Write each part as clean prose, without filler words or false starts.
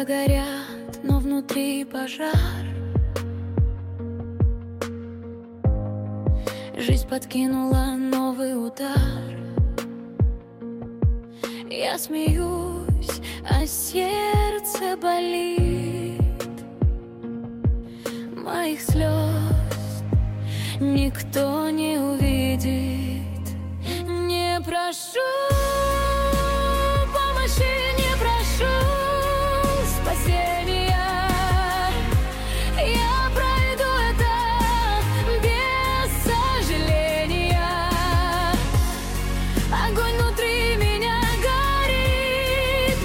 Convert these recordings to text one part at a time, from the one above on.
горят, но внутри пожар. Жизнь подкинула новый удар. Я смеюсь, а сердце болит. Моих слез никто не увидит. Не прошу помощи, не прошу спасения. Я пройду это без сожаления. Огонь внутри меня горит,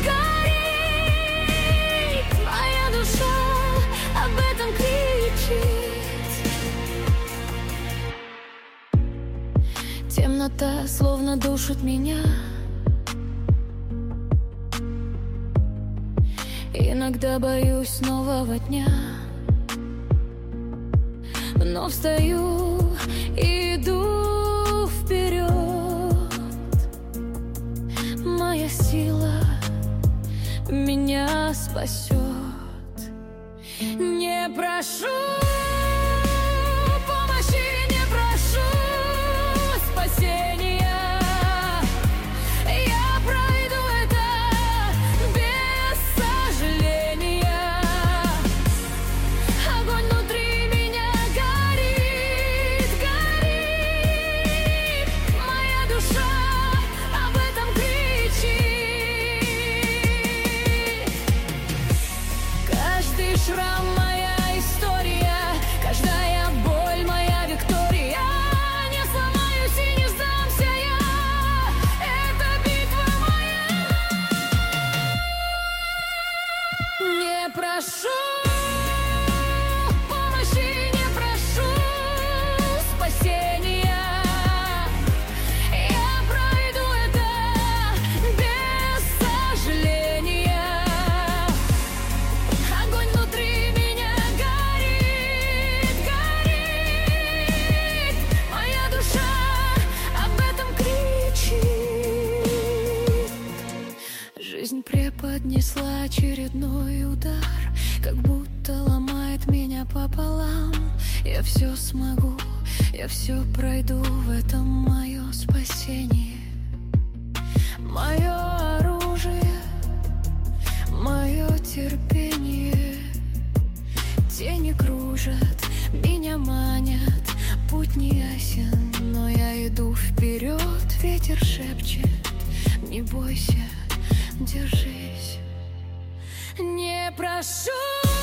горит. Моя душа об этом кричит. Темнота словно душит меня. Иногда боюсь нового дня, но встаю и иду вперед. Моя сила меня спасет. Не прошу помощи, не прошу спасения. Я пройду это без сожаления. Огонь внутри меня горит, горит. Моя душа об этом кричит. Каждый шрам моя история, каждая боль моя виктория. Не сломаюсь и не сдамся я. Это битва моя. Не прошу помощи, не прошу спасения. Я пройду это без сожаления. Огонь внутри меня горит, горит. Моя душа об этом кричит. Жизнь преподнесла очередной удар, как будто ломает меня пополам. Я все смогу, я все пройду, в этом мое спасение. Мое оружие, мое терпение. Тени кружат, меня манят, путь не ясен, но я иду вперед. Ветер шепчет, не бойся, держись. Не прошу